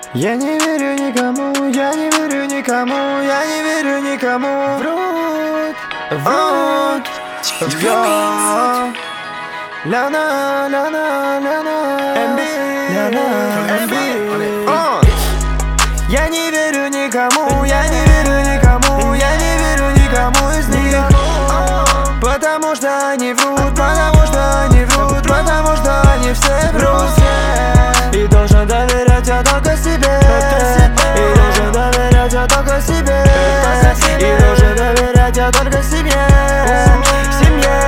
Я не верю никому, я не верю никому, я не верю никому. Врут, врут, врут. Ляна, ляна, ляна, ляна, я не верю никому, я не верю никому, я не верю никому из них. Потому что они врут, потому что они врут, потому что они все врут. И должен доверять я только себе, и должен доверять я только себе, и должен доверять я только себе, семье.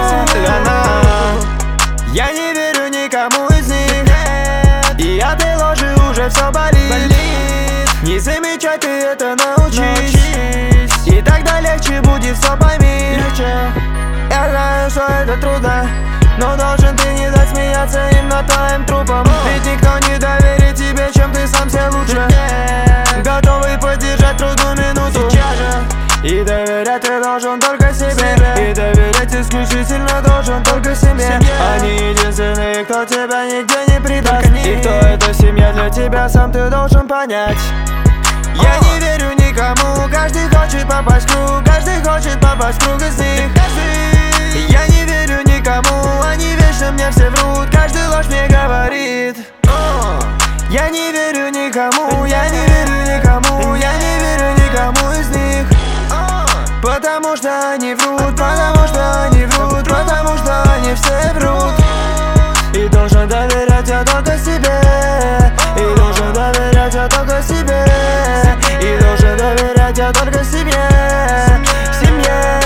Я не верю никому из них, и от этой ложи уже все болит. Не замечай, ты это научись, и тогда легче будет, все пойми. Я знаю, что это трудно, но должен ты не дать смеяться им над твоим трупом. Ведь никто не доверит тебе, чем ты сам себе лучше. Готовый поддержать трудную минуту сейчас же. И доверять ты должен только себе, и доверять исключительно должен только себе. Они единственные, кто тебя нигде не предаст. И кто эта семья для тебя, сам ты должен понять. Я не верю никому, каждый хочет попасть в круг, каждый хочет попасть в круг из них. Я не верю никому, они вечно мне все врут, каждый ложь мне говорит. Я не верю никому, я не верю никому, я не верю никому из них. Потому что они врут, потому что они врут, потому что они все врут. И должен доверять я только себе, и должен доверять я только себе, и должен доверять я только себе, семье.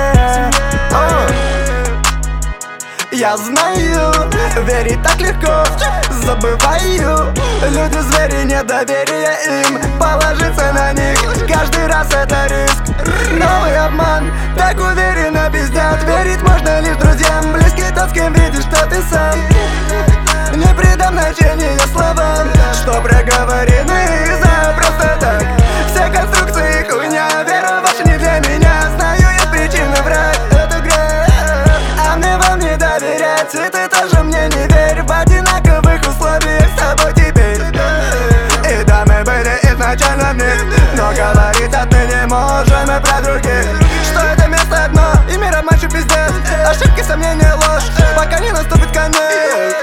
Я знаю, верить так легко, забываю. Люди звери, недоверие им, положиться на них каждый раз это риск. Новый обман, так уверенно пиздят. Верить можно лишь друзьям, близкий тот, с кем видишь, что ты сам. Не придам значения словам, что проговорены за просто так. Все конструкции хуйня, вера ваша не для меня. Знаю я причины врать, это грех, а мне вам не доверять. И ты тоже мне не верь, в одинаковых условиях с тобой теперь. И да, мы были изначально в них, но говорить отныне можем и про других. Что это место одно, и мир обманчив пиздец. Ошибки, сомнения, ложь, пока не наступит конец.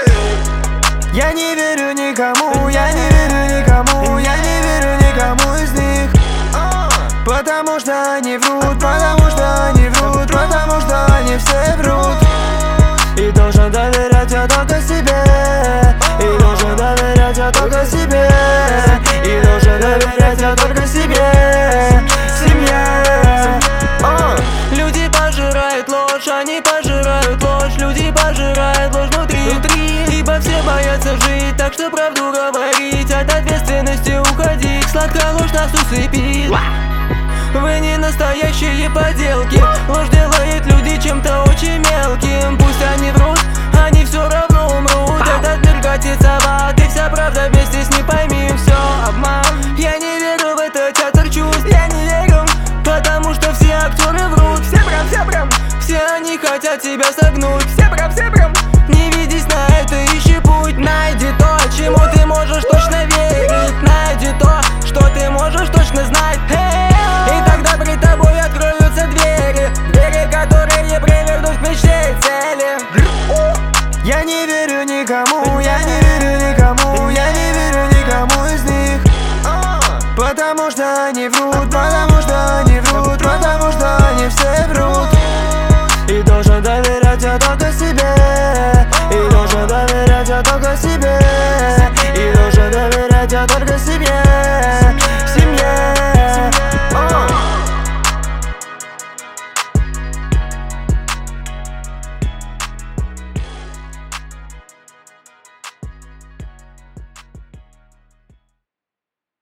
Я не верю никому, я не верю никому, я не верю никому из них. Потому что они врут, потому что они врут, потому что они все врут. И должен доверять я только себе, и должен доверять я только себе, и должен доверять я только себе, семья. Люди пожирают ложь, они пожирают ложь, люди пожирают ложь внутри. Ибо все боятся жить, так что правду говорить, от ответственности уходить. Сладкая ложь нас усыпит. Вы не настоящие поделки. Ложь делает людей чем-то очень мелким. Пусть они врут, они все равно умрут. Этот мир катится в ад, и вся правда вместе с ней, пойми, все обман. Я не верю в этот театр чувств, я не верю, потому что все актеры врут. Все прям, все они хотят себя согнуть. Все прям, не ведись на это, ищи путь. Найди то, чему ты можешь точно верить. Найди то, что ты можешь точно знать. И тогда при тобой откроются двери, которые приведут к мечте и цели. Я не верю никому,